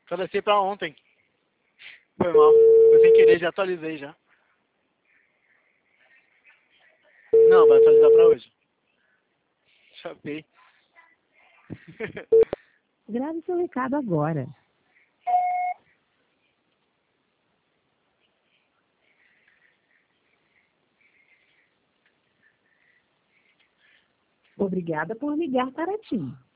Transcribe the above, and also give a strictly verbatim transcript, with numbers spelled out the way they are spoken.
Atualizei pra ontem. Foi mal. Foi sem querer, já atualizei já. Não, vai atualizar pra hoje. Chapei. Grave seu recado agora. Obrigada por ligar para a TIM.